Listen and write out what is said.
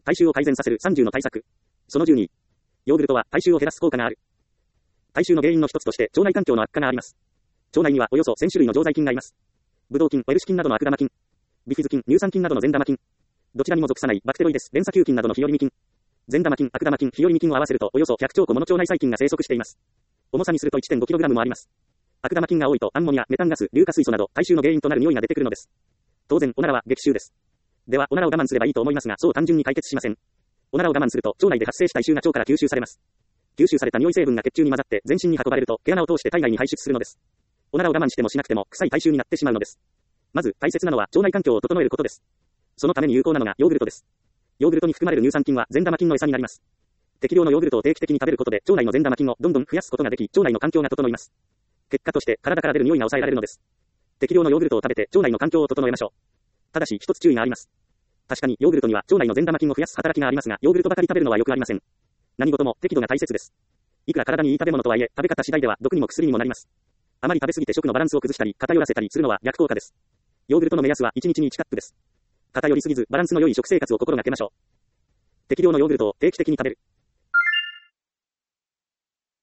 体臭を改善させる30の対策。その12。ヨーグルトは体臭を減らす効果がある。体臭の原因の一つとして腸内環境の悪化があります。腸内にはおよそ1000種類の常在菌がいます。ブドウ菌、ウェルシ菌などの悪玉菌、ビフィズ菌、乳酸菌などの善玉菌、どちらにも属さないバクテロイデス、連鎖球菌などの日和見菌、善玉菌、悪玉菌、日和見菌を合わせるとおよそ100兆個もの腸内細菌が生息しています。重さにすると 1.5kg もあります。悪玉菌が多いとアンモニア、メタンガス、硫化水素など体臭の原因となる匂いが出てくるのです。当然、おならは激臭です。では、おならを我慢すればいいと思いますが、そう単純に解決しません。おならを我慢すると腸内で発生した異臭が腸から吸収されます。吸収された匂い成分が血中に混ざって全身に運ばれると毛穴を通して体外に排出するのです。おならを我慢してもしなくても臭い体臭になってしまうのです。まず大切なのは腸内環境を整えることです。そのために有効なのがヨーグルトです。ヨーグルトに含まれる乳酸菌は善玉菌の餌になります。適量のヨーグルトを定期的に食べることで腸内の善玉菌をどんどん増やすことができ、腸内の環境が整います。結果として体から出る匂いが抑えられるのです。適量のヨーグルトを食べて腸内の環境を整えましょう。ただし一つ注意があります。確かにヨーグルトには腸内の善玉菌を増やす働きがありますが、ヨーグルトばかり食べるのはよくありません。何事も適度が大切です。いくら体にいい食べ物とはいえ、食べ方次第では毒にも薬にもなります。あまり食べ過ぎて食のバランスを崩したり、偏らせたりするのは逆効果です。ヨーグルトの目安は1日に1カップです。偏りすぎず、バランスの良い食生活を心がけましょう。適量のヨーグルトを定期的に食べる。